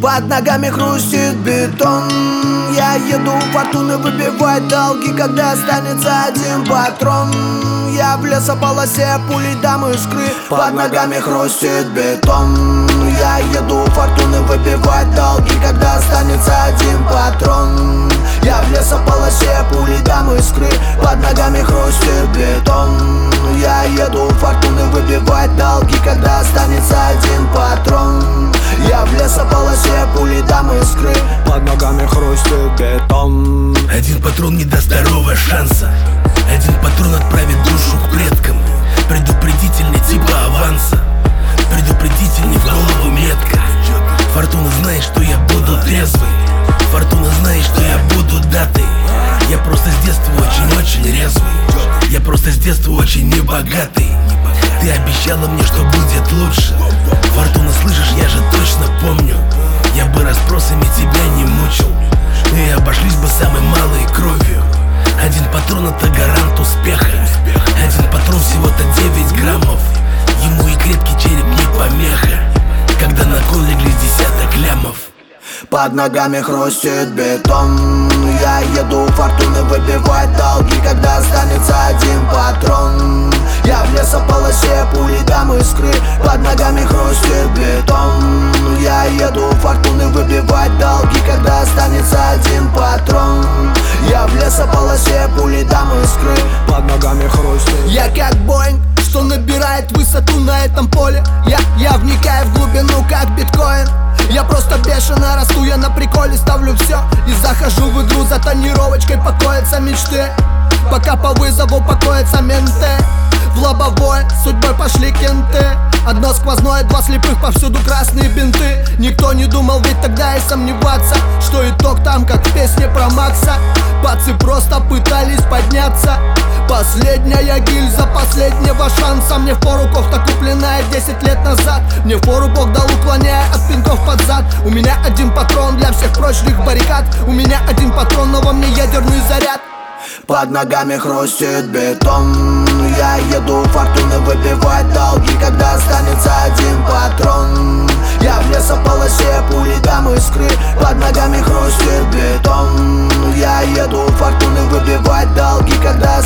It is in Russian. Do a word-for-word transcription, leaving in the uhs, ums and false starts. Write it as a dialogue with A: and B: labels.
A: Под ногами хрустит бетон. Я еду у фортуны выбивать долги, когда останется один патрон. Я в лесополосе, пули дам искры. Под ногами хрустит бетон. Я еду у фортуны выбивать долги, когда останется один патрон. Я в лесополосе, пули дам искры. Под ногами хрустит бетон. Я еду у фортуны выбивать долги, когда останется один патрон. Я в лесополосе, пули дам искры. Под ногами хрустит бетон.
B: Один патрон не даст второго шанса. Один патрон отправит душу к предкам. Предупредительный типа аванса. Предупредительный в голову метка. Фортуна знает, что я буду трезвый. Фортуна знает, что я буду датой. Я просто с детства очень-очень резвый. Я просто с детства очень небогатый. Ты обещала мне, что будет лучше. Фортуна, слышишь, я же точно помню. Я бы расспросами тебя не мучил. И обошлись бы самой малой кровью. Один патрон — это гарант успеха. Один патрон всего-то девять граммов. Ему и крепкий череп не помеха, когда на кон легли десяток лямов.
A: Под ногами хрустит бетон. Я еду у фортуны выбивать долги, когда останется один патрон. Я в лесополосе, пули дам искры. Под ногами хрустит бетон. Я еду у фортуны выбивать долги, когда останется один патрон. Я в лесополосе, пули дам искры. Под ногами хрустит. Я как Боинг, что набирает высоту на этом поле. Я, я вникаю в глубину, как биткоин. Я просто бешено расту, я на приколе ставлю все и захожу в игру, за тонировочкой покоятся мечты. Пока по вызову покоятся менты. В лобовое судьбой пошли кенты. Одно сквозное, два слепых, повсюду красные бинты. Никто не думал ведь тогда и сомневаться, что итог там, как в песне про Макса. Пацы просто пытались подняться. Последняя гильза последнего шанса. Мне впору кофта, купленная десять лет назад. Мне впору Бог дал, уклоняя от пинков под зад. У меня один патрон для всех прочных баррикад. У меня один патрон, но во мне ядерный заряд. Под ногами хрустит бетон. Я еду у фортуны выбивать долги, когда останется один патрон. Я в лесополосе, пули дам искры. Под ногами хрустит бетон. Я еду у фортуны выбивать долги, когда